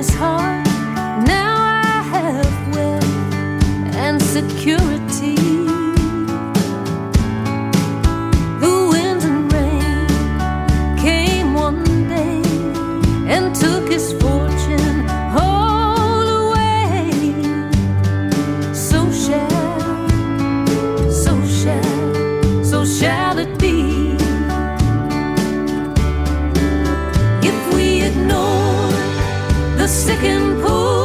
his heart. Now I have wealth and security. The winds and rain came one day and took his fortune all away. So shall it be. If we ignore the sick and poor,